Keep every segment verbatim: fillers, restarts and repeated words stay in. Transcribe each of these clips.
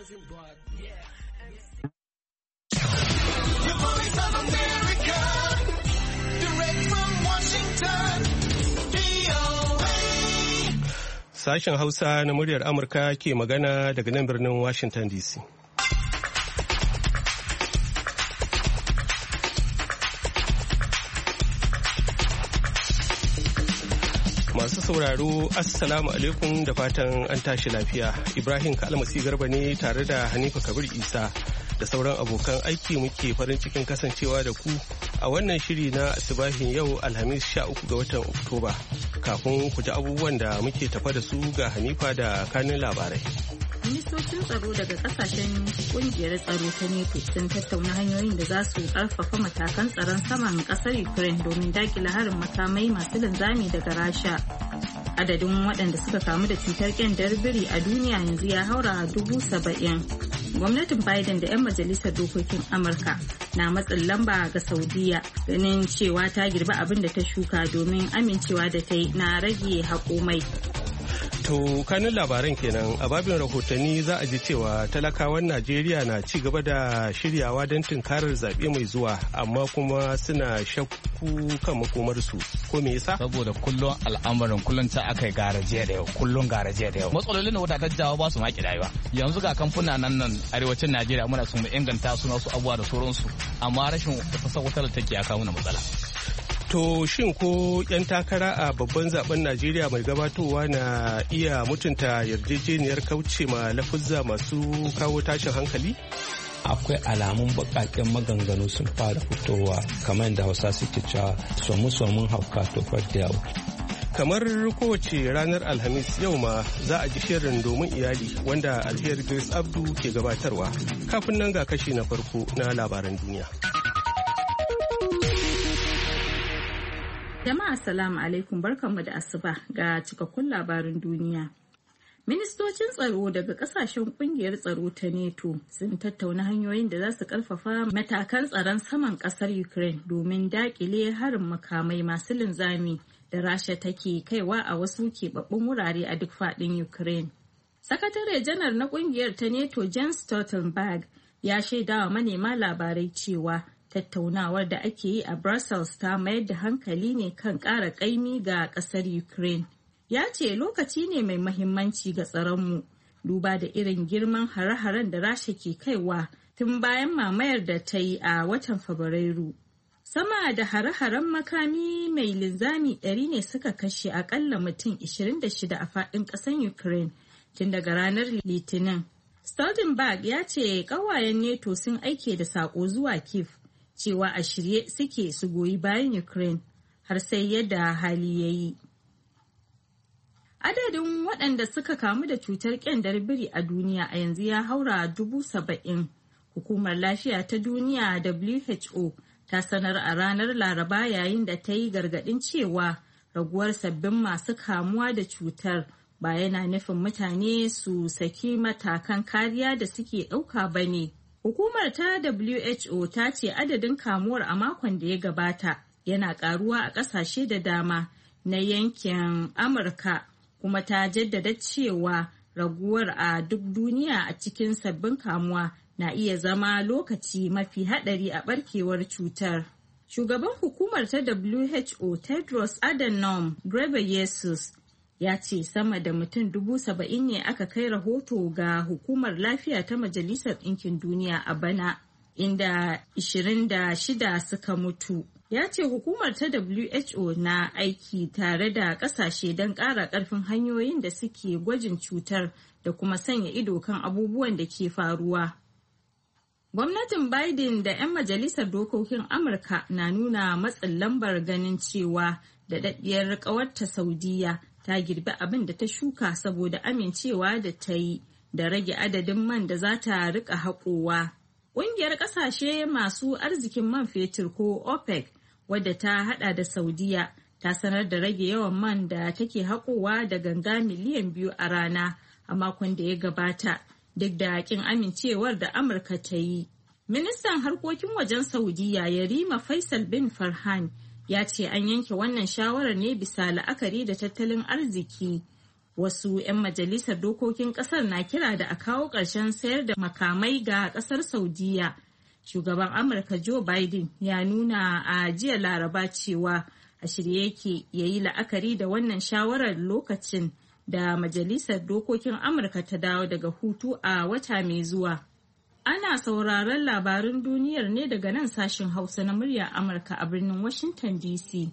doesn't, but yeah. The Voice of America, direct from Washington, V O A. Sashen Hausa na muryar Amurka ke magana daga nan birnin Washington D C. Masu sauraro, Assalamu alaikum da fatan an tashi lafiya. Ibrahim Kalmasi Garba ne tare da Hanifa Kabir Isa da sauran abokan aiki muke farin cikin kasancewa da ku a wannan shiri na asibahin yau Alhamis sha uku ga watan Oktoba. Kafin ku ji abubuwan da muke tafa da su ga Hanifa da kanin labarai. Ministocin tsaro daga kasashen kungiyar tsaro ta NATO sun tattauna hanyoyin da za su karfafa matakan tsaron saman kasar Ukraine domin dakile harin makamai masu linzami daga Rasha. Adadin waɗanda suka kamu da cutar kyandar biri a duniya yanzu ya haura dubu saba'in. Gwamnatin Biden da 'yan majalisar dokokin Amurka na matsin lamba ga Saudiya ganin cewa ta girba abin da ta shuka domin amincewa da ta yi na rage haƙo mai. To kanin labaran kenan a babin rahotanni za a ji cewa talakawan Najeriya na ci gaba da shiryawa don tunkarar zaɓe mai zuwa amma kuma suna shakku kan makomarsu ko me yasa? Saboda kullum al'amarin kullum ta aka yi garaje da yau kullum garaje da yau matsalolin da wata ta jawo ba su maki ba yanzu ga kamfuna nan nan arewacin Najeriya muna son mu inganta su wasu abubuwa da sauransu amma rashin fasahar wutar take ya kawo mana matsala. To shin ko 'yan takara a babban zaben Najeriya mai gabatowa na iya mutunta yarjejeniyar kauce ma lafuzza masu kawo tashin hankali? Akwai alamun baƙaƙen maganganu sun fara fitowa kamar da Hausa suke cewa somu-somun hauka tofar da yawo. Kamar kowace ranar Alhamis yau ma za a ji shirin domin iyali wanda Alheri Grace Abdu ke gabatarwa. Kafin nan ga kashi na farko na labaran duniya. Jama'a salamu alaikum barkanmu da asuba ga cikakkun labarin duniya. Ministocin tsaro daga kasashen kungiyar tsaro ta NATO sun tattauna hanyoyin da za su karfafa matakan tsaron saman kasar Ukraine domin dakile harin makamai masu linzami da Rasha take kaiwa a wasu keɓaɓɓun wurare a duk faɗin Ukraine. Sakatare janar na kungiyar ta NATO Jens Stoltenberg ya shaidawa manema labarai cewa tattaunawar da ake yi a Brussels ta mayar da hankali ne kan ƙara ƙaimi ga ƙasar Ukraine. Ya ce lokaci ne mai mahimmanci ga tsaronmu, duba da irin girman hare-haren da Rasha ke kaiwa tun bayan mamayar da ta yi a watan Fabrairu. Sama da hare-haren makami mai linzami ɗari ne suka kashe akalla mutum ishirin da shida a faɗin ƙasar Ukraine tun daga ranar Litinin. Stoltenberg ya ce ƙawayen NATO sun aike da saƙo zuwa Kyiv cewa a shirye suke su goyi bayan Ukraine har sai yadda hali ya yi. Adadin waɗanda suka kamu da cutar ƙyandar biri a duniya a yanzu ya haura dubu saba'in. Hukumar Lafiya ta Duniya W H O ta sanar a ranar Laraba yayin da ta yi gargaɗin cewa raguwar sabbin masu kamuwa da cutar ba yana nufin mutane su saki matakan kariya da suke ɗauka ba ne. Hukumar ta W H O ta ce adadin kamuwar a makon da ya gabata yana karuwa a ƙasashe da dama na yankin Amurka kuma ta jaddada cewa raguwar a duk duniya a cikin sabbin kamuwa na iya zama lokaci mafi haɗari a ɓarkewar cutar. Shugaban hukumar ta W H O Tedros Adhanom Ghebreyesus ya ce sama da mutum dubu saba'in ne aka kai rahoto ga hukumar lafiya ta Majalisar Ɗinkin Duniya a bana, inda ishirin da shida suka mutu. Ya ce hukumar ta W H O na aiki tare da ƙasashe don ƙara ƙarfin hanyoyin da suke gwajin cutar da kuma sanya ido kan abubuwan da ke faruwa. Gwamnatin Biden da 'yan majalisar dokokin Amurka na nuna matsin lambar ganin cewa da daɗaɗɗiyar ƙawarta Saudiya ta girbi abin da ta shuka saboda amincewa da ta yi da rage adadin man da za ta rika haƙowa. Ƙungiyar ƙasashe masu arzikin man fetur ko OPEC wadda ta hada da Saudiya ta sanar da rage yawan man da take haƙowa da ganga miliyan biyu a rana a makon da ya gabata duk da ƙin amincewar da Amurka ta yi. Ministan harkokin wajen Saudiya Yarima Faisal bin Farhan ya ce an yanke wannan shawarar ne bisa la'akari da tattalin arziki Wasu 'yan majalisar dokokin kasar na kira da a kawo ƙarshen sayar da makamai ga kasar Saudiya. Shugaban Amurka Joe Biden ya nuna a jiya Laraba cewa a shirye yake ya yi la'akari da wannan shawarar lokacin da majalisar dokokin Amurka ta dawo daga hutu a wata mai zuwa. Ana sauraron labarun duniyar ne daga nan sashen Hausa na muryar Amurka a birnin Washington D C.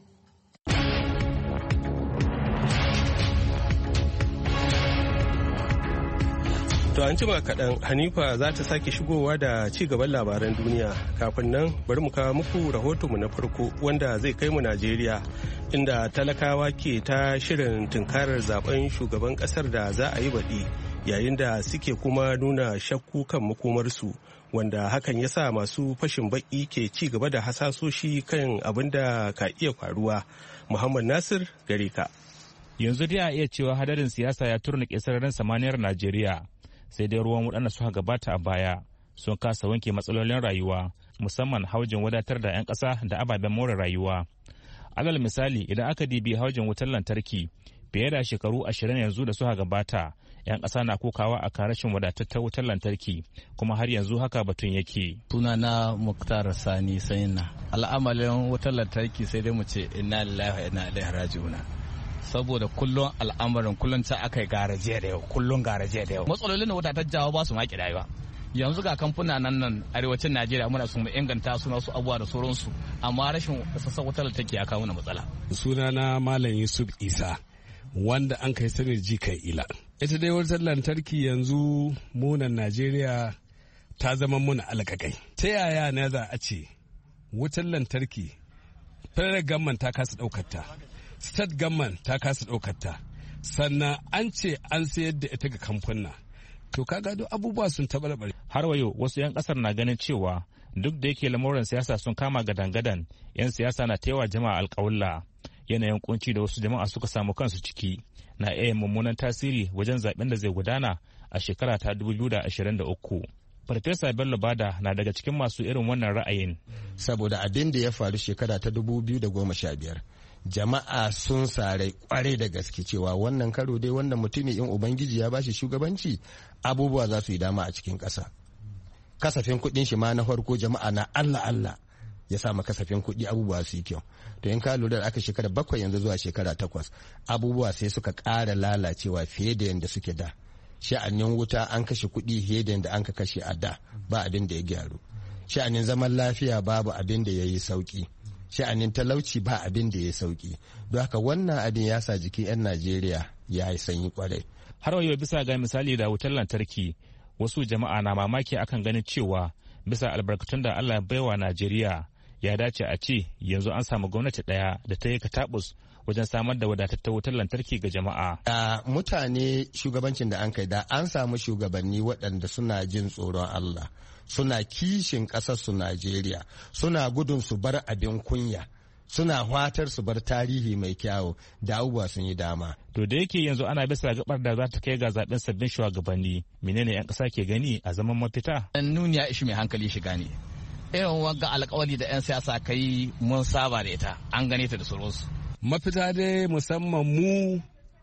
To an jima kaɗan Hanifa za ta sake shigowa da ci gaban labaran duniya. Kafin nan bari mu kawo muku rahotonmu na farko wanda zai kai mu Najeriya inda talakawa ke ta shirin tunkarar zaben shugaban ƙasar da za a yi baɗi yayin da suke kuma nuna shakku kan makomarsu wanda hakan ya sa masu fashin baƙi ke ci gaba da hasasoshi kan abin da ka iya faruwa. Muhammad Nasir gare ka. Yanzu dai a iya cewa hadarin siyasa ya turnuƙe sararin samaniyar Najeriya. Sai dai ruwan waɗanda suka gabata a baya sun kasa wanke matsalolin rayuwa musamman haujin wadatar da 'yan ƙasa da ababen more rayuwa. Alal misali idan aka dibi haujin wutar lantarki fiye da shekaru ashirin yanzu da suka gabata 'yan ƙasa na kokawa a kan rashin wadatattar wutar lantarki kuma har yanzu haka batun yake. Sunana Muktar Sani Sayina. Al'amalin wutar lantarki sai dai mu ce inna lillahi wa inna ilaihi raji'un. Saboda kullum al'amarin kullum ta aka yi garaje da yau kullum garaje da yau matsalolin da wadatar jawo ba su maki rayuwa yanzu ga kamfuna nan nan arewacin Najeriya muna sun inganta suna su abubuwa da sauransu amma rashin sassan wutar lantarki ya kawo mana matsala. Sunana Malam Yusuf Isa wanda an kai sanin ji kai ila ita dai wutar lantarki yanzu munan Najeriya ta zama muna alƙaƙai. Ta yaya ne za a ce wutar lantarki federal government ta kasa ɗaukar ta state government ta kasa ɗaukar ta sannan an ce an sayar da ita ga kamfuna to kaga duk abubuwa sun tabarbare. Har wayo wasu 'yan kasar na ganin cewa duk da yake lamuran siyasa sun kama gadan-gadan 'yan siyasa na taiwa jama'a alƙawulla yanayin kunci da wasu jama'a suka samu kansu ciki na iya mummunan tasiri wajen zaben da zai gudana a shekara ta dubu biyu da ashirin da uku. Farfesa Bello Bada na daga cikin masu irin wannan ra'ayin. Saboda abin da ya faru shekara ta dubu biyu da goma sha biyar jama'a sun sare kwarai da gaske cewa wannan karo dai wannan mutumin in ubangiji ya bashi shugabanci abubuwa za su yi dama a cikin ƙasa. Kasafin kuɗin shi ma na farko jama'a na Allah Allah ya sa ma kasafin kuɗi abubuwa su yi kyau. To in ka lura da aka shekara bakwai yanzu zuwa shekara takwas abubuwa sai suka ƙara lalacewa fiye da yadda suke da. Sha'anin wuta an kashe kuɗi fiye da yadda an ka kashe a da ba abin da ya gyaru. Sha'anin zaman lafiya babu abin da ya yi sauƙi. Sha'anin talauci ba abin da ya sauki don haka wannan abin ya sa jikin 'yan Najeriya ya yi sanyi kwarai. Har wayo bisa ga misali da wutar lantarki wasu jama'a na mamaki akan ganin cewa bisa albarkatun da Allah ya baiwa Najeriya ya dace a ce yanzu an samu gwamnati ɗaya da ta yi katabus wajen samar da wadatattar wutar lantarki ga jama'a. Da mutane shugabancin da an kai da an samu shugabanni waɗanda suna jin tsoron Allah. Suna kishin ƙasarsu Najeriya, suna gudun su bar abin kunya, suna fatar su bar tarihi mai kyawu da abubuwa sun yi dama. To da yake yanzu ana bisa gabar da za ta kai ga zaben sabbin shugabanni, menene 'yan ƙasa ke gani a zaman mafita? Dan nuniya ishi mai hankali shiga ne. Irin wanga alƙawari da 'yan siyasa kai mun saba da ita, an gane ta da sauransu. Mafita dai musamman mu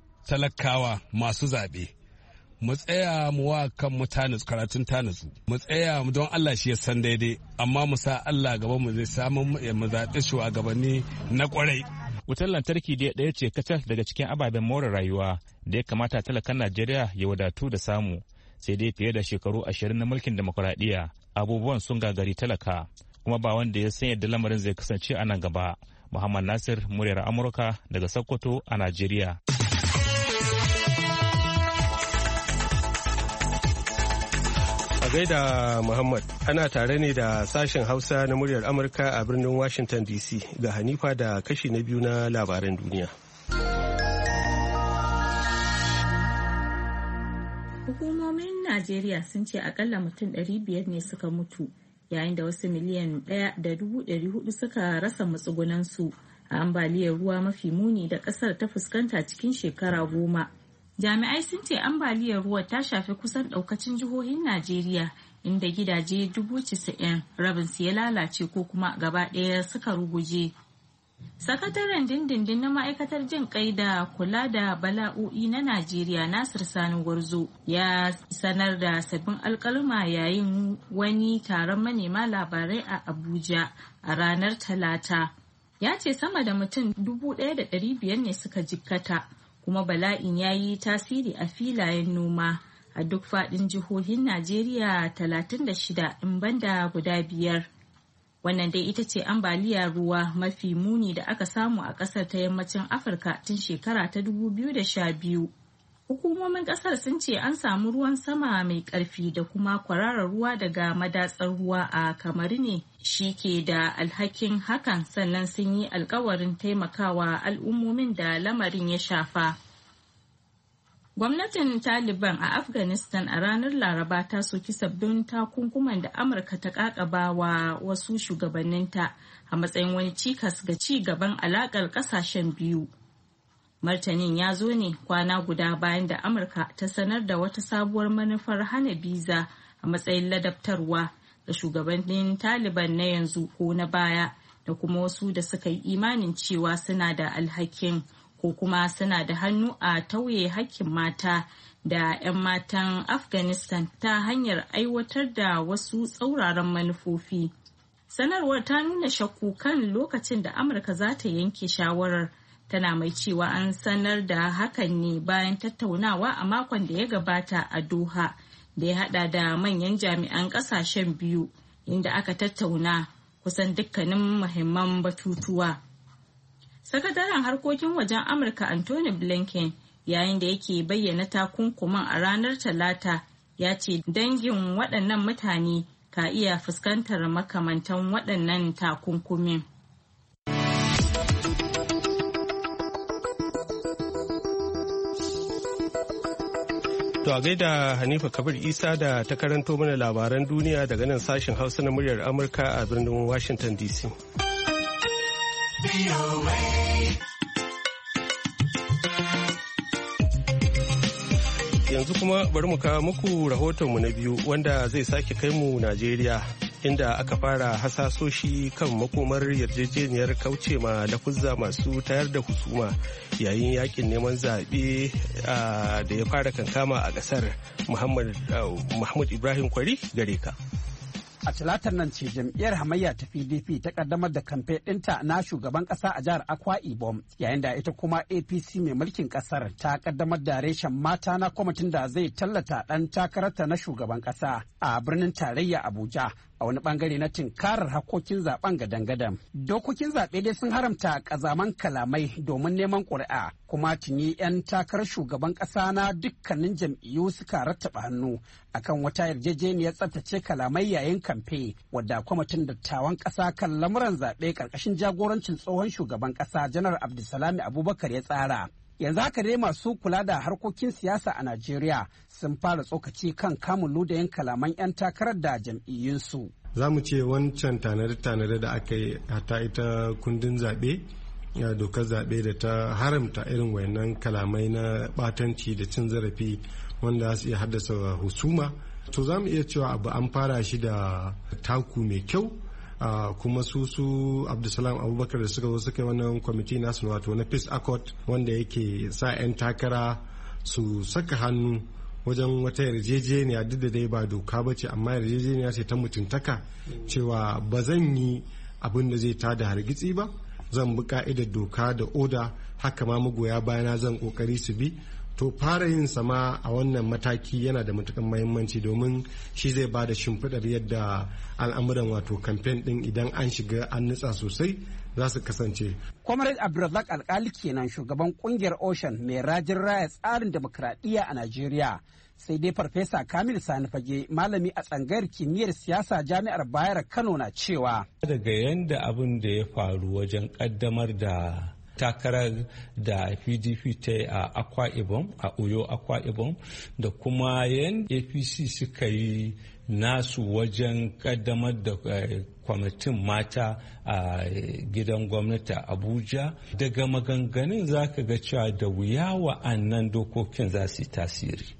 talakawa masu zaɓe. Mu tsaya mu wa kan mu karatun tanatsu mu tsaya don Allah shi ya san daidai amma mu sa Allah gaba mu zai samu mu zaɓi shugabanni na kwarai. Wutar lantarki dai ɗaya ce kacal daga cikin ababen more rayuwa da ya kamata talakan Najeriya ya wadatu da samu sai dai fiye da shekaru ashirin na mulkin demokuraɗiyya abubuwan sun gagari talaka kuma ba wanda ya san yadda lamarin zai kasance a nan gaba. Muhammad Nasir muryar Amurka daga Sokoto a Najeriya. Gaida Muhammad ana tare ne da sashen Hausa na muryar Amurka a birnin Washington D C ga Hanifa da kashi na biyu na labaran duniya. Hukumomin Najeriya sun ce akalla mutum ɗari biyar ne suka mutu yayin da wasu miliyan ɗaya da dubu ɗari hudu suka rasa matsugunansu a ambaliyar ruwa mafi muni da ƙasar ta fuskanta cikin shekara goma. Jami'ai sun ce ambaliyar ruwa ta shafi kusan daukacin jihohin Najeriya inda gidaje dubu casa'in rabin su ya lalace ko kuma gaba ɗaya suka ruguje. Sakataren dindindin na ma'aikatar jin kai da kula da bala'o'i na Najeriya Nasir Sani Gwarzo ya sanar da sabbin alkalma yayin wani taron manema labarai a Abuja a ranar Talata. Ya ce sama da mutum dubu ɗaya da ɗari biyar ne suka jikkata, kuma bala'in ya yi tasiri a filayen noma a duk faɗin jihohin Najeriya talatin da shida in banda guda biyar. Wannan dai ita ce ambaliyar ruwa mafi muni da aka samu a ƙasar ta yammacin Afirka tun shekara ta dubu biyu da sha biyu. Hukumomin ƙasar sun ce an samu ruwan sama mai ƙarfi da kuma kwararar ruwa daga madatsar ruwa a Kamaru ne shi ke da alhakin hakan, sannan sun yi alkawarin taimakawa al'ummomin da lamarin ya shafa. Gwamnatin Taliban a Afghanistan a ranar Laraba ta soki sabbin takunkuman da Amurka ta kakaba wa wasu shugabanninta a matsayin wani cikas ga ci gaban alakar kasashen biyu. Martanin ya zo ne kwana guda bayan da Amurka ta sanar da wata sabuwar manufar hana biza a matsayin ladabtarwa ga shugabannin Taliban na yanzu ko na baya da kuma wasu da suka yi imanin cewa suna da alhakin ko kuma suna da hannu a tauye hakkin mata da 'yan matan Afghanistan ta hanyar aiwatar da wasu tsauraran manufofi. Sanarwar ta nuna shakku kan lokacin da Amurka za ta yanke shawarar, tana mai cewa an sanar da hakan ne bayan tattaunawa a makon da ya gabata a Doha da ya hada da manyan jami'an kasashen biyu, inda aka tattauna kusan dukkanin muhimman batutuwa. Sakataren harkokin wajen Amurka Anthony Blinken, yayin da yake bayyana takunkuman a ranar Talata, ya ce dangin waɗannan mutane ka iya fuskantar makamantan waɗannan takunkumin. To a gaida Hanifa Kabir Isa da ta karanto mana labaran duniya daga nan sashen Hausa na muryar Amurka a birnin Washington D C. Yanzu kuma bari mu kawo muku rahotonmu na biyu wanda zai sake kai mu Najeriya, inda aka fara hasasoshi kan makomar yarjejeniyar kauce ma lafuzza masu tayar da husuma yayin yakin neman zaɓe da ya fara kankama a ƙasar. Muhammad Ibrahim Kwari gare ka. A talatar nan ce jam'iyyar hamayya ta P D P ta kaddamar da kamfe ɗinta na shugaban ƙasa a jihar Akwa Ibom, yayin da ita kuma A P C mai mulkin ƙasar ta kaddamar da reshen mata na kwamitin da zai tallata ɗan takararta na shugaban ƙasa a birnin tarayya Abuja a wani bangare na tinkarar hakokin zaben gadan-gadan. Dokokin zaɓe dai sun haramta ƙazaman kalamai domin neman ƙuri'a, kuma tuni 'yan takarar shugaban ƙasa na dukkanin jam'iyyu suka rattaba hannu akan wata yarjejeniyar tsaftace kalamai yayin kamfe, wadda kwamitin dattawan ƙasa kan lamuran zaɓe ƙarƙashin jagorancin tsohon shugaban ƙasa Janar Abdulsalami Abubakar ya tsara. Yanzu haka dai masu kula da harkokin siyasa a Najeriya sun fara tsokaci kan kamun ludayin kalaman 'yan takarar da jam'iyyunsu. Za mu ce wancan tanade-tanade da aka yi hata ita kundin zaɓe, dokar zaɓe da ta haramta irin wayannan kalamai na ɓatanci da cin zarafi wanda su iya haddasa husuma. To za mu iya cewa abu an fara shi da taku mai kyau. Uh, kuma su su Abdulsalam Abubakar da suka zo suka yi wannan kwamiti nasu wato na Peace Accord wanda yake sa 'yan takara su saka hannu wajen wata yarjejeniya, duk da dai ba doka ba ce amma yarjejeniya ce ta mutuntaka cewa ba zan yi abin da zai tada hargitsi ba, zan bi ka'idar doka da oda, haka ma magoya bayana zan kokari su bi. To fara yin sama a wannan mataki yana da matukan mahimmanci domin shi zai ba da shimfiɗar yadda al'amuran wato kamfen ɗin idan an shiga an nutsa sosai za su kasance. Comrade Abdulrazak Alkali kenan shugaban kungiyar Ocean mai rajin raya tsarin demokradiyya a Najeriya. Sai dai Farfesa Kamil Sani Fage, malami a tsangayar kimiyyar siyasa Jami'ar Bayero Kano, na cewa. Daga yanda abin da ya faru wajen kaddamar da takarar da P D P ta yi a Akwa Ibom, a Oyo Akwa Ibom, da kuma yan A P C suka yi nasu wajen kaddamar da kwamitin mata a gidan gwamnati a Abuja. Daga maganganun za ka ga cewa da wuya wa'annan dokokin za su yi tasiri.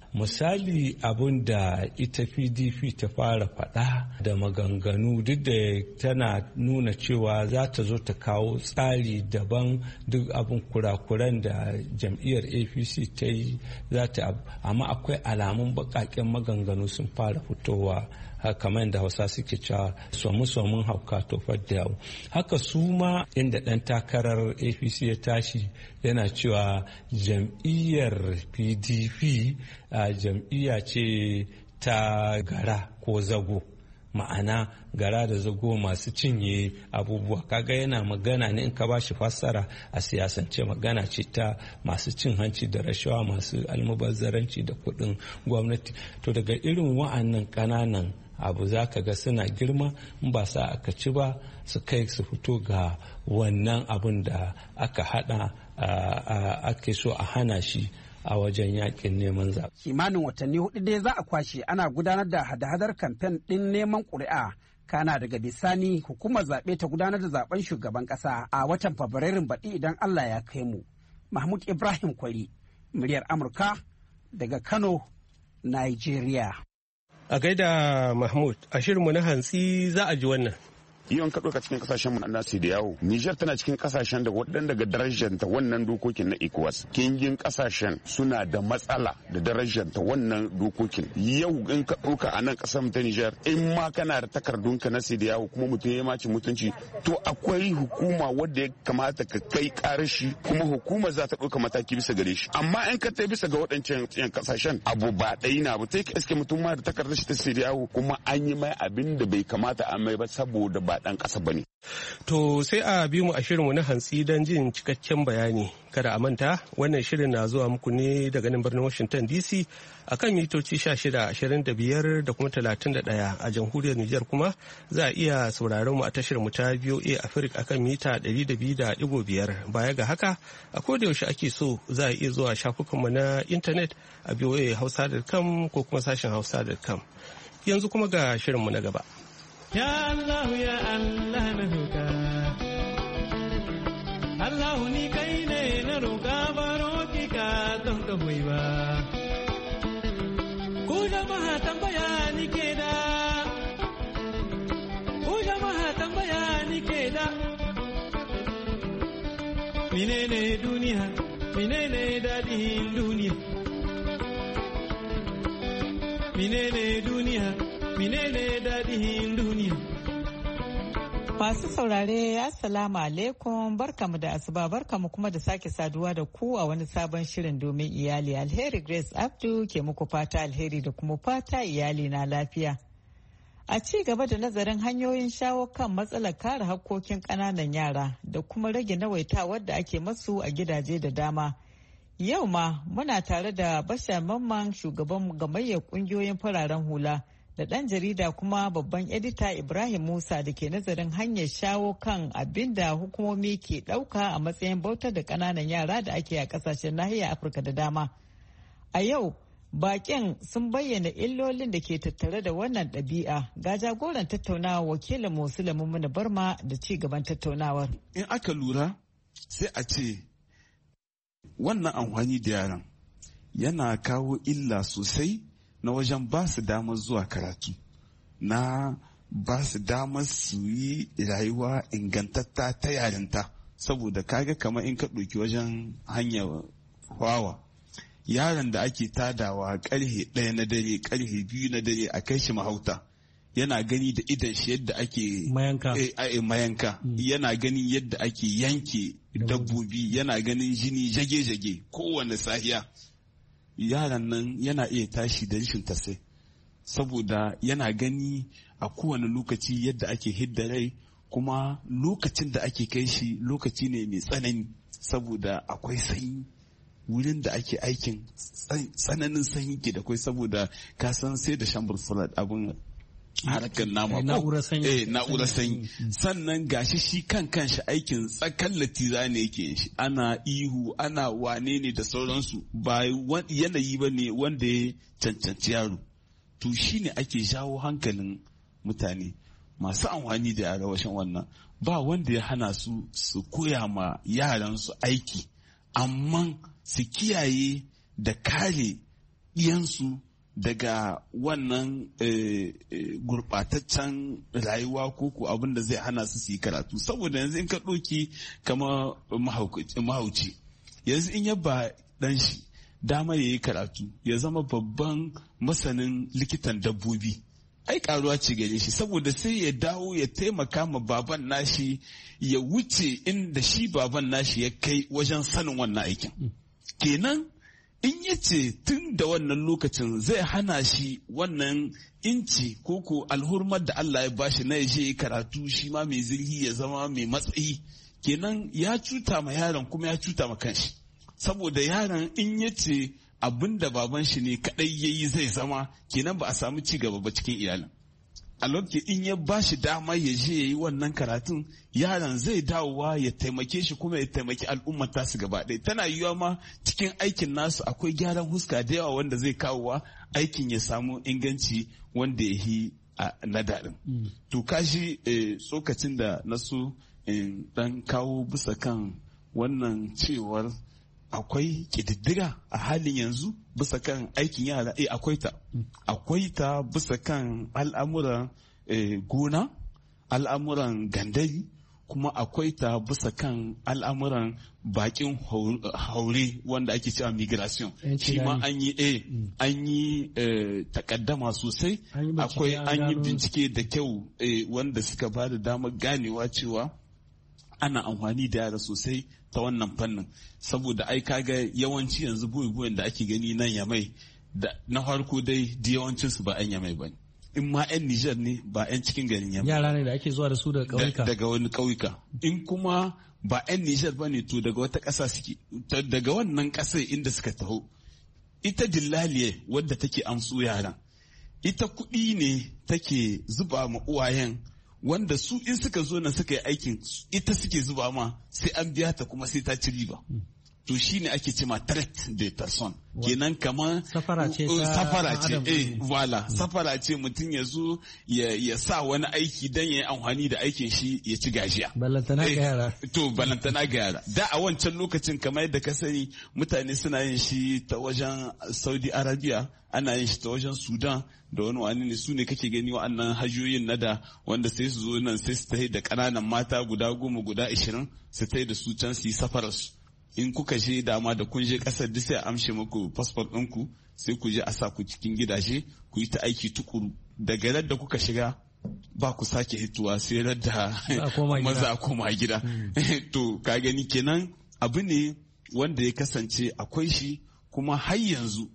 misali abun da ita P D P ta fara faɗa da maganganu duk da tana nuna cewa za ta zo ta kawo tsari daban duk abin kurakuran da jam'iyyar A P C ta yi za ta, amma akwai alamun baƙaƙen maganganu sun fara fitowa kamar da Hausa suke cewa somu-somun hauka tofar da yawo. Haka su ma inda ɗan takarar A P C ya tashi yana cewa jam'iyyar P D P jam'iyya ce ta gara ko zago, ma'ana gara da zago masu cinye abubuwa. Kaga yana magana ne in ka ba shi fassara a siyasance magana ce ta masu cin hanci da rashawa, masu almubazzaranci da kuɗin gwamnati. To daga irin wa'annan ƙananan abu za ka ga suna girma in ba sa aka ci ba su kai su fito ga wannan abun da aka hada ake so a hana shi a wajen yakin neman zaɓe. Kimanin watanni hudu dai za a kwashe ana gudanar da hada-hadar kamfen ɗin neman ƙuri'a, kana daga bisani hukumar zaɓe ta gudanar da zaben shugaban ƙasa a watan Fabrairun baɗi idan Allah ya kai mu. Mahmud Ibrahim Kwari, muryar Amurka daga Kano, Nigeria. A gaida Mahmud, a shirinmu na hantsi za a ji wannan. Yawan ka ɗauka cikin kasashen mu nasu da yawo. Niger tana cikin kasashen da waɗanda daga darajanta wannan dokokin na ECOWAS. Kingin kasashen suna da matsala da darajanta wannan dokokin. Yau in ka ɗauka a nan ƙasar ta Niger, in ma kana da takardunka na da yawo kuma mutum ya maci mutunci, to akwai hukuma wadda ya kamata ka kai ƙarashi kuma hukuma za ta ɗauka mataki bisa gare shi. Amma in ka tai bisa ga waɗancan kasashen abu ba ɗaya na ba, sai ka iske mutum ma da takardar shi ta da yawo kuma an yi mai abin da bai kamata a mai ba saboda ba ɗan ƙasa ba ne. To sai a bi mu a shirinmu na hantsi don jin cikakken bayani. Kada a manta wannan shirin na zuwa muku ne daga nan birnin Washington D C a kan mitoci sha shida, ashirin da biyar da kuma talatin da ɗaya. A jamhuriyar Nijar kuma za a iya sauraron mu a tashar mu ta V O A Africa a kan mita ɗari da biyu da ɗigo biyar. Baya ga haka a koda yaushe ake so za a iya zuwa shafukanmu na intanet a v o a hausa dot com ko kuma sashen hausa dot com. Yanzu kuma ga shirinmu na gaba. Ya Allah ya Allah na roƙa Allah ni kai ne na roƙa baro ki ka don ka hoyi ba ku jama'a tambaya ni ke da ku jama'a tambaya ni ke da menene duniya menene dadin duniya menene duniya menene daɗin duniya. Masu saurare assalamu alaikum, barkamu da asuba, barkamu kuma da sake saduwa da ku a wani sabon shirin domin iyali. Alheri Grace Abdu ke muku fata alheri da kuma fata iyali na lafiya. A ci gaba da nazarin hanyoyin shawo kan matsalar kare hakkokin ƙananan yara da kuma rage nawaitawar da ake masu a gidaje da dama. Yau ma muna tare da Bashar Mamman, shugaban gamayyar ƙungiyoyin fararen hula, da ɗan jarida kuma babban edita Ibrahim Musa da ke nazarin hanyar shawo kan abin da hukumomi ke ɗauka a matsayin bautar da ƙananan yara da ake a ƙasashen nahiyar Afirka da dama. A yau, baƙin sun bayyana illolin da ke tattare da wannan ɗabi'a. Ga jagoran tattaunawa wakilin Musulmin Muna Barma da ci gaban tattaunawar. In aka lura sai a ce wannan amfani da yaran yana kawo illa sosai na wajen ba su damar zuwa karatu, na ba su damar su yi rayuwa ingantatta ta yarinta, saboda kaga kamar in ka ɗauki wajen hanyar hawa yaron da ake tadawa karhe ɗaya na dare karhe biyu na dare a kai shi mahauta, yana gani da idan shi yadda ake mayanka, eh, eh, mayanka. Mm. Yana ganin yadda ake yanke dabbobi, yana ganin jini jage-jage kowane sahiya. Yaran nan yana iya tashi da rashin tasai, saboda yana gani a kowane lokaci yadda ake hidda rai, kuma lokacin da ake kai shi lokaci ne mai tsanani saboda akwai sanyi wurin da ake aikin, tsananin sanyi ke da kwai, saboda ka san sai da shambar fulat abin harkar nama, na'urar sanyi, eh, na'urar sanyi. Sannan gashi shi kan kanshi aikin tsakan latiza ne yake shi, ana ihu ana wane ne da sauransu, ba yanayi ba ne wanda ya cancanci yaro. To shi ne ake jawo hankalin mutane masu amfani da yara washin wannan, ba wanda ya hana su su koya ma yaran su aiki, amma su kiyaye da kare ɗiyansu daga wannan gurɓataccen rayuwa ko ko abin da zai hana su su yi karatu. Saboda yanzu in ka ɗauki kama mahauci, yanzu in yabba ɗan shi dama ya yi karatu ya zama babban masanin likitan dabbobi, ai karuwa ce gare shi, saboda sai ya dawo ya taimaka ma baban nashi ya wuce inda shi baban nashi ya kai wajen sanin wannan aikin. Kenan in ya ce tun da wannan lokacin zai hana shi wannan inci ko ko alhurmar da Allah ya bashi na ya je karatu shi ma mai zirhi ya zama mai matsayi, kenan ya cuta ma yaron kuma ya cuta ma kanshi. Saboda yaron in ya ce abin da baban shi ne kadai ya yi zai zama, kenan ba a samu ci gaba ba cikin iyalin. A lokacin in ya ba shi dama ya je ya yi wannan karatun, yaron zai dawowa ya taimake shi kuma ya taimaki al'ummar tasu gaba ɗaya. Tana yiwuwa ma cikin aikin nasu akwai gyaran huska da yawa wanda zai kawowa aikin ya samu inganci wanda ya yi na daɗin. Mm. To kashi tsokacin da na so in ɗan kawo bisa kan wannan cewar akwai ƙididdiga a halin yanzu bisa kan aikin yara, eh akwai ta akwai ta bisa kan al'amuran eh, gona, al'amuran gandari, kuma akwai ta bisa kan al'amuran bakin haure wanda ake cewa migration. Shi ma an yi eh an yi takaddama sosai, akwai an yi bincike da kyau wanda suka ba da damar ganewa cewa ana amfani da yara sosai ta wannan fannin. Saboda ai kaga yawanci yanzu buyi-buyin da ake gani nan Yamai, na farko dai da yawancin su ba 'yan Yamai bane, in ma 'yan Nijar ne ba 'yan cikin garin Yamai, yara ne da ake zuwa da su daga ƙauyuka, daga wani ƙauyuka. In kuma ba 'yan Nijar bane to daga wata ƙasa suke, daga wannan ƙasar inda suka taho. Ita dillaliye wadda take amsu yaran, ita kuɗi ne take zuba ma uwayen, wanda su in suka zo nan suka yi aikin ita suke zuba ma, sai an biya ta kuma sai ta ci riba. To shi ne ake cema traite de person, kenan kamar safara ce safara ce eh wala safara ce mutum ya zo ya sa wani aiki dan ya yi amfani da aikin shi ya ci gajiya. Balantana ga yara. To balantana ga yara. Da a wancan lokacin kamar yadda ka sani mutane suna yin shi ta wajen Saudi Arabia, ana yin shi ta wajen Sudan da wani wani ne, su ne kake gani wa'annan hajoyin na da wanda sai su zo nan sai su tahi da ƙananan mata guda goma guda ashirin su tahi da su can su yi safararsu. In kuka je dama da kun je kasar duk sai a amshe muku fasfot ɗinku, sai ku je a sa ku cikin gidaje ku yi ta aiki tukuru. Daga radda kuka shiga ba ku sake hituwa sai radda maza a koma gida. To ka gani kenan abu ne wanda ya kasance akwai shi, kuma har yanzu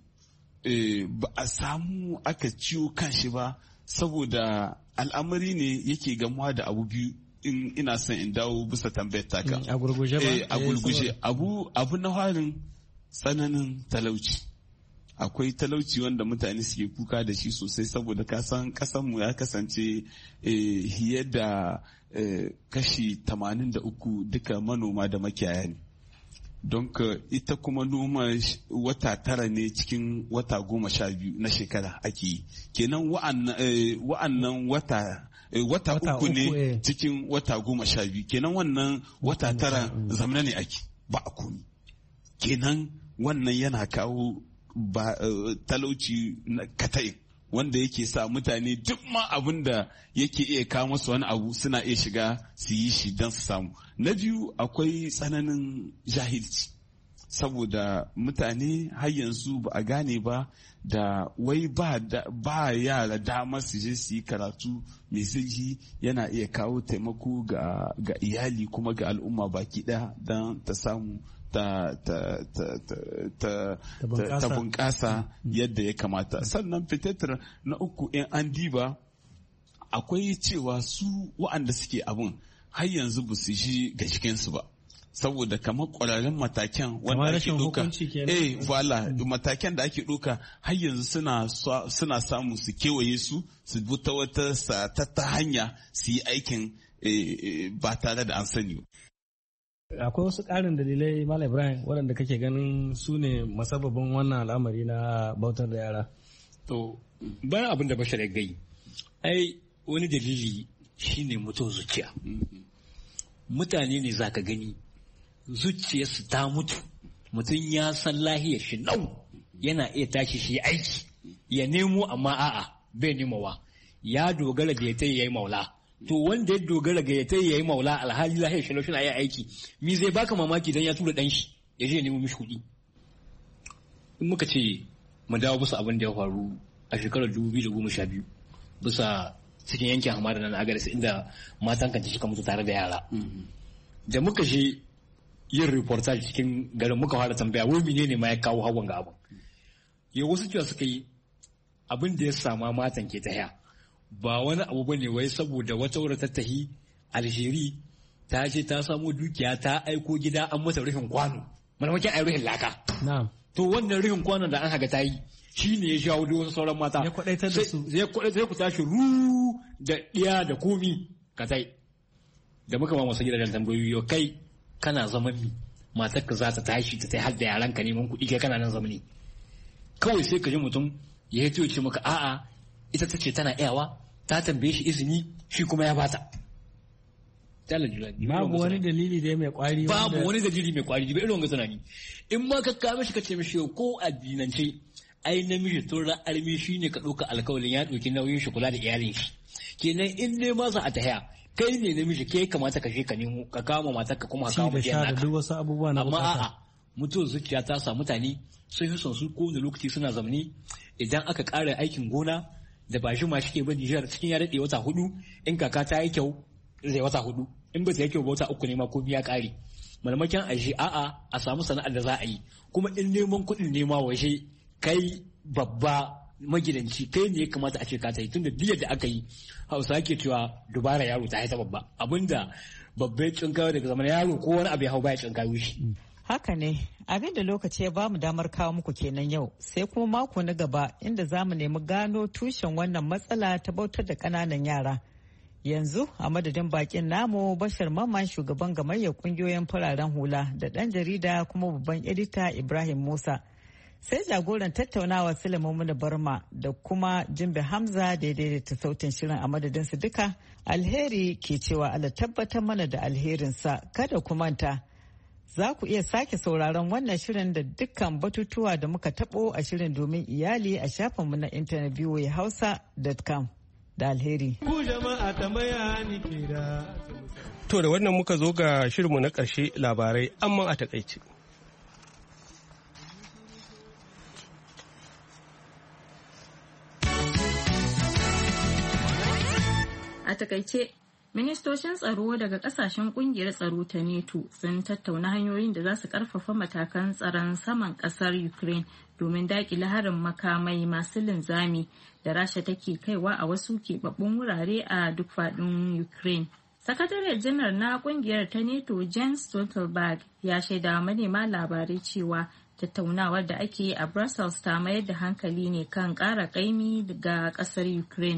ba a samu aka ciwo kan shi ba, saboda al'amari ne yake gamuwa da abu biyu. In ina son in dawo bisa tambayar taka. A gurguje ba? Eh, a gurguje. Abu, abu na harin tsananin talauci. Akwai talauci wanda mutane suke kuka da shi sosai, saboda kasan kasanmu ya kasance hiye da kashi tamanin da uku duka manoma da makiyaya ne. Don ita kuma noma wata tara ne cikin wata goma sha biyu na shekara ake yi. Kenan wa'annan wata wata uku ne cikin wata goma sha biyu, kenan wannan wata tara zamana ne ake ba a komi. Kenan wannan yana kawo talauci na katai, wanda yake sa mutane duk ma abin da yake iya kawo masu wani abu suna iya shiga su yi shi don su samu. Na biyu akwai tsananin jahilci, saboda mutane har yanzu ba a gane ba da wai ba, ba yara damar su je su yi karatu mai zurfi yana iya kawo taimako ga, ga iyali kuma ga al'umma baki ɗaya don ta samu ta, ta, ta, ta, ta, ta bunƙasa yadda ya kamata. Sannan fitatar na uku in an diba akwai cewa su wa'anda suke abun har yanzu ba su shi ga jikinsu ba. Saboda kamar ƙwararrun matakan wanda ake ɗauka, eh wala matakan da ake ɗauka har yanzu suna suna samu su kewaye su su buta wata ta hanya su yi aikin ba tare da an sani. Akwai wasu ƙarin dalilai Malam Ibrahim waɗanda kake ganin su ne masababin wannan al'amari na bautar da yara? To bayan abin da Bashar ya gai, ai wani dalili shine mutuwar zuciya. Mutane ne za ka gani zuciyarsu ta mutu, mutum ya san lahiyar shi nau yana iya tashi shi aiki ya nemo amma a'a bai nemowa ya dogara ga ya yayi maula to wanda ya dogara ga ya yayi maula alhali lahiyar shi shi na yi aiki mi zai baka mamaki dan ya tura dan shi ya je nemo mishi kuɗi. In muka ce mu dawo bisa abin da ya faru a shekarar dubu biyu da goma sha biyu bisa cikin yankin hamada na Agadez inda matan kanta suka mutu tare da yara. Da muka je yin reportage cikin garin muka fara tambaya wai menene ma ya kawo hawan ga abin. Ya wasu cewa suka yi abin da ya sama matan ke tahiya ba wani abu bane wai saboda wata wurin tattahi Algeria ta je ta samo dukiya ta aiko gida an mata rufin kwano malamakin ai rufin laka. To wannan rufin kwanon da an haga ta yi shi ne ya shawo da wasu sauran mata. Ya kwadaitar da su. Ya kwadaitar ku tashi ru da ɗiya da komi ka tai. Da muka ba masu gidajen tambayoyi yau kai kana zaman mi matarka za ta tashi ta tai har da yaranka neman kuɗi kai kana nan zamani. Kawai sai ka ji mutum ya yi ce maka a'a ita ta ce tana iyawa ta tambaye shi izini shi kuma ya bata. Babu wani dalili da mai kwari. Babu wani dalili mai kwari ba irin wanga tunani. In ma ka kame shi ka ce mishi ko addinance ai namiji tun ra'armi shi ne ka ɗauka alkawalin ya ɗauki nauyin shi kula da iyalin shi. Kenan in ne ma za a tahiya kai ne namiji kai kamata ka je ka nemo ka kama matar ka kuma ka kama mutum naka. Duk wasu abubuwa na amma a'a mutuwar zuciya ta sa mutane sun yi son su kowane lokaci suna zamani idan aka ƙara aikin gona da ba shi ma shi ke ba Nijar cikin ya daɗe wata hudu in kaka ta yi kyau zai wata hudu in ba ta yi kyau ba wata uku ne ma ko biya ƙari malamakin ashe a'a a samu sana'ar da za a yi kuma in neman kuɗin nema washe kai babba magidanci kai ne ya kamata a ce ka ta yi tunda diyar da aka yi hausa ke cewa dubara yaro ta haita babba abinda babba ya cinkayo daga zaman yaro ko wani abu ya hau baya cinkayo shi. Haka ne abin da lokaci ya bamu damar kawo muku kenan yau sai kuma mako na gaba inda za mu nemi gano tushen wannan matsala ta bautar da ƙananan yara. Yanzu a madadin bakin namu Bashar Mamman shugaban gamayyar kungiyoyin fararen hula da ɗan jarida kuma babban edita Ibrahim Musa. Sai jagoran tattaunawa Sulaiman Barma da kuma Jimbe Hamza da ya daidaita sautin shirin a madadinsu duka. Alheri ke cewa Allah tabbatar mana da alherinsa kada ku manta. Za ku iya sake sauraron wannan shirin da dukkan batutuwa da muka tabo a shirin domin iyali a shafinmu na intanet voa hausa dot com da alheri. Ku jama'a tambaya ni ke da. To da wannan muka zo ga shirinmu na ƙarshe labarai amma a takaice. A takaice, ministocin tsaro daga kasashen kungiyar tsaro ta NATO sun tattauna hanyoyin da za su karfafa matakan tsaron saman kasar Ukraine domin daƙile harin makamai masu linzami da Rasha take kaiwa a wasu keɓaɓɓun wurare a duk faɗin Ukraine. Sakataren janar na kungiyar ta NATO Jens Stoltenberg ya shaida manema labarai cewa tattaunawar da ake yi a Brussels ta mayar da hankali ne kan ƙara ƙaimi ga ƙasar Ukraine.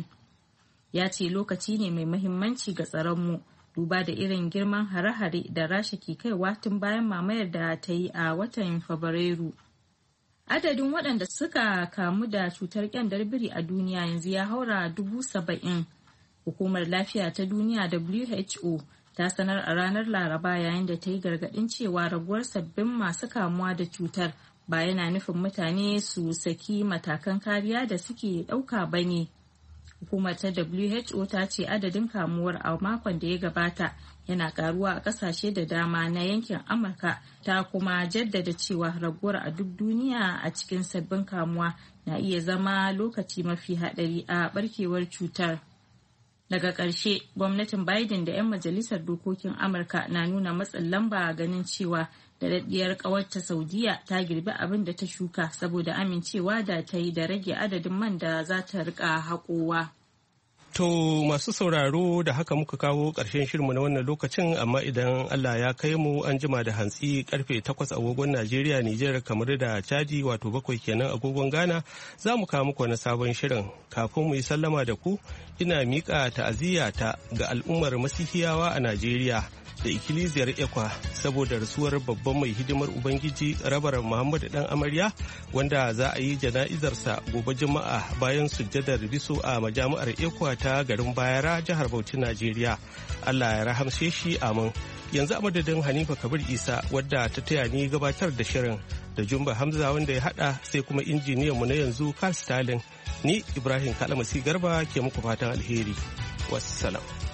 Ya ce lokaci ne mai mahimmanci ga tsaronmu duba da irin girman hare-hare da Rasha ke kaiwa tun bayan mamayar da ta yi a watan Fabrairu. Adadin waɗanda suka kamu da cutar ƙyandar biri a duniya yanzu ya haura dubu saba'in. Hukumar Lafiya ta Duniya W H O ta sanar a ranar Laraba yayin da ta yi gargaɗin cewa raguwar sabbin masu kamuwa da cutar ba yana nufin mutane su saki matakan kariya da suke ɗauka ba ne. Hukumar ta W H O ta ce adadin kamuwar a makon da ya gabata yana karuwa a kasashe da dama na yankin Amurka, ta kuma jaddada cewa raguwar a duk duniya a cikin sabbin kamuwa na iya zama lokaci mafi haɗari a barkewar cutar. Daga ƙarshe, gwamnatin Biden da 'yan majalisar dokokin Amurka na nuna matsin lamba ganin cewa da daɗiyar ƙawarta Saudiya ta girbi abin da ta shuka saboda amincewa da ta yi da rage adadin man da za ta rika haƙowa. To masu sauraro da haka muka kawo ƙarshen shirinmu na wannan lokacin, amma idan Allah ya kai mu an jima da hantsi karfe takwas agogon Najeriya, Nijar, kamar da Chadi wato bakwai kenan agogon Ghana za mu kawo muku wani sabon shirin. Kafin mu yi sallama da ku, ina miƙa ta'aziyyata ga al'ummar Masihiyawa a Najeriya da ikkiliziyar ekwa saboda rasuwar babban mai hidimar ubangiji rabar muhammadu dan amarya wanda za a yi jana'izarsa gobe juma'a bayan sujjadar biso a majami'ar ekwa ta garin bayara jihar bauchi najeriya. Allah ya rahamshe shi, amin. yanzu a madadin Hanifa Kabir Isa wadda ta taya ni gabatar da shirin da Jumba Hamza wanda ya hada sai kuma injiniyanmu na yanzu Carl Stalin, ni Ibrahim Kalamasi Garba ke muku fatan alheri. Wassalam.